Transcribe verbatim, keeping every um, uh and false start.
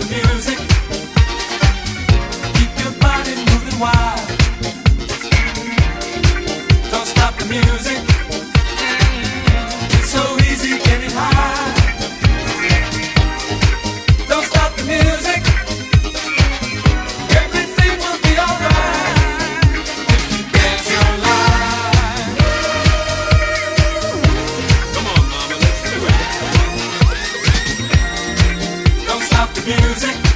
music. Keep your body moving wild. Don't stop the music. It's so easy getting high. Don't stop the music. Everything will be alright if you dance your life. Come on, mama, let's do it. Don't stop the music.